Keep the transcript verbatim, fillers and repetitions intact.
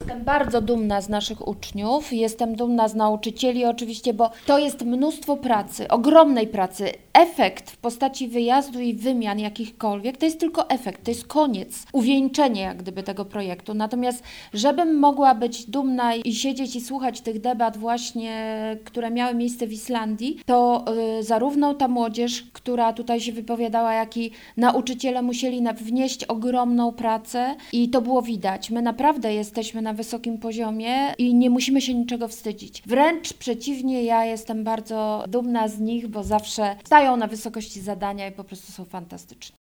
Jestem bardzo dumna z naszych uczniów, jestem dumna z nauczycieli oczywiście, bo to jest mnóstwo pracy, ogromnej pracy. Efekt w postaci wyjazdu i wymian jakichkolwiek to jest tylko efekt, to jest koniec, uwieńczenie jak gdyby tego projektu. Natomiast żebym mogła być dumna i siedzieć i słuchać tych debat właśnie, które miały miejsce w Islandii, to y, zarówno ta młodzież, która tutaj się wypowiadała, jak i nauczyciele musieli na, wnieść ogromną pracę i to było widać. My naprawdę jesteśmy na wysokim poziomie i nie musimy się niczego wstydzić. Wręcz przeciwnie, ja jestem bardzo dumna z nich, bo zawsze stają na wysokości zadania i po prostu są fantastyczni.